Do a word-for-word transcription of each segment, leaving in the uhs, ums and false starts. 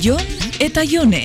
Jon eta Jone.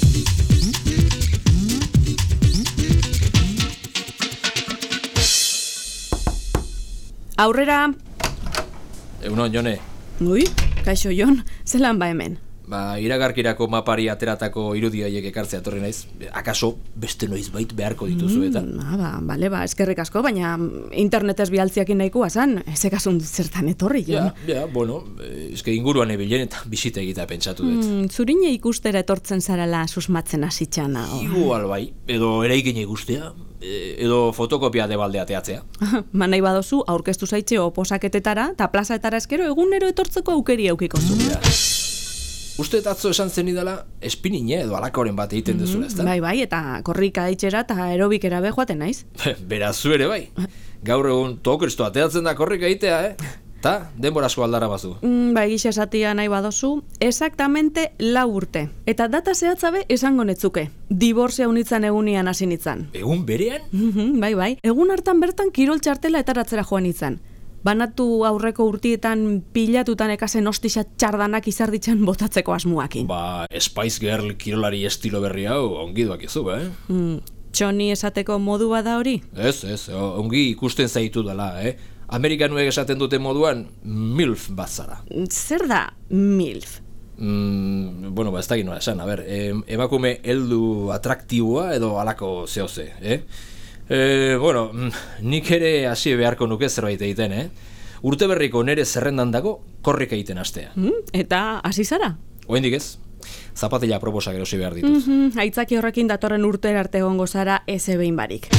Aurrera. Egunon, Jone. Ui, kaixo Jon, zelan ba hemen? Ba, iragarkirako mapari ateratako irudiaiek ekartzea torri naiz. Akaso, beste noizbait beharko dituzu eta. Mm, ah, ba, bale, ba, eskerrik asko, baina internetez bialtziakin nahikoa zan, ezekasun zertan etorri, Jon. Ja, ja, bueno, eske inguruan ebilen eta bisita egita pentsatu dut. Mm, zurine ikustera etortzen zarala susmatzen hasitxana. Igual bai, edo eraikine ikustea, edo fotokopia de balde ateatzea. Ma nahi badozu, aurkeztu zaitxe oposaketetara, eta plazaetara eskero egunero etortzeko aukeri aukiko zu. Ja. Uste atzo esan zen idala, espinine edo alakoren bat egiten dezula, ezta? Bai, bai, eta korrika eitxera eta aerobikera be joaten naiz. Beraz zu ere bai. Gaur egun tokristo ateatzen da korrika egitea, eh? Ta, denbora asko aldara bazu. Mm, bai, gisa esatia nahi badozu, exactamente lau urte. Eta data zehatzabe esango netzuke. Diborzia unitzan egunian hasi nitzan. Egun berean? bai, bai. Egun hartan bertan kirol txartela etaratzera joan nitzan. Banatu aurreko urtietan pilatutan ekasen ostisa txardanak izarditzen botatzeko asmuakin. Ba, Spice Girl kirolari estilo berri hau ongi duak izu, eh? Mm, txoni esateko modu bada hori? Ez, ez, ongi ikusten zaitu dela, eh? Amerikanuek esaten dute moduan, MILF bat zara. Zer da MILF? Mm, bueno, ba, ez da ginoa esan, a ber, em, emakume heldu atraktiboa edo alako zehoze, eh? E, bueno, nik ere hasi beharko nuke zerbait egiten, eh? Urte berriko nere zerrendan dago korrika egiten hastea. Mm, eta hasi zara? Oendik ez, zapatila proposak erosi behar dituz. Mm -hmm, aitzaki horrekin datorren urtera arte egongo zara eze behin barik.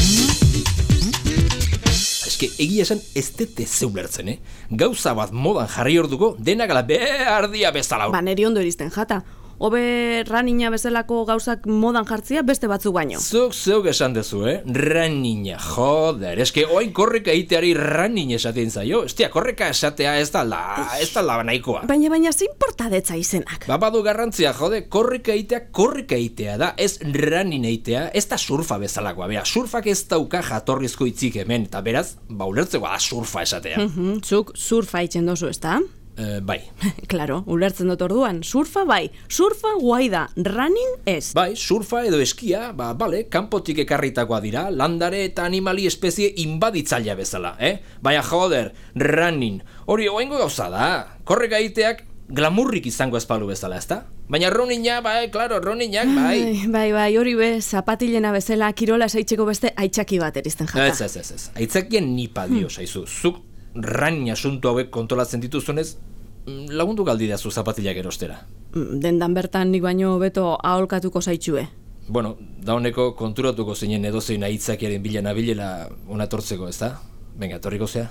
Eske, egia esan ez dete zeulertzen, eh? Gauza bat modan jarri orduko, denak ala behar dia bezala. Ba, neri ondo erizten jata. Obe ranina bezalako gauzak modan jartzia beste batzuk baino. Zuk, zeuk esan dezu, eh? Ranina, joder, eske oain korrika egiteari ranin esaten zaio. Estia, korrika esatea ez da la, ez da la nahikoa. Baina, baina, zein portadetza izenak? Ba, badu garrantzia, jode, korrika egitea, korrika egitea da, ez ranin egitea, ez da surfa bezalakoa. Bera, surfak ez dauka jatorrizko hitzik hemen, eta beraz, ba, ulertzeko da surfa esatea. Mm -hmm, zuk surfa itzen dozu, ez da? Uh, bai. Claro, ulertzen dut orduan, surfa bai, surfa guai da, running ez. Bai, surfa edo eskia, ba, bale, kanpotik ekarritakoa dira, landare eta animali espezie inbaditzailea bezala, eh? Baina joder, running, hori oaingo gauza da, korreka egiteak glamurrik izango espalu bezala, ezta? Baina runina, bai, klaro, runinak, bai. Ai, bai, bai, hori be, zapatilena bezala, kirola esaitzeko beste aitzaki bat erizten jata. Ez, ez, ez, ez, aitzakien nipa dio, saizu, zuk running asuntu hauek kontrolatzen dituzunez, lagundu galdidazu zapatilak erostera. Dendan bertan nik baino beto aholkatuko zaitxue. Bueno, dauneko konturatuko zinen edozein aitzakiaren bila nabilela unatortzeko, ez da? Venga, torriko zea.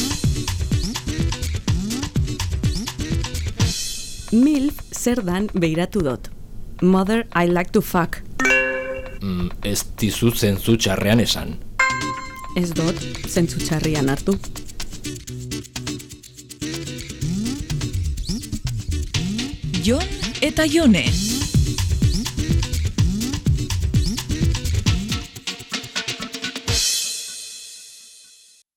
MILF zer dan behiratu dot. Mother, I like to fuck. Mm, ez dizut zentzu txarrean esan. Ez dot, zentzu txarrian hartu. Jon eta Jone.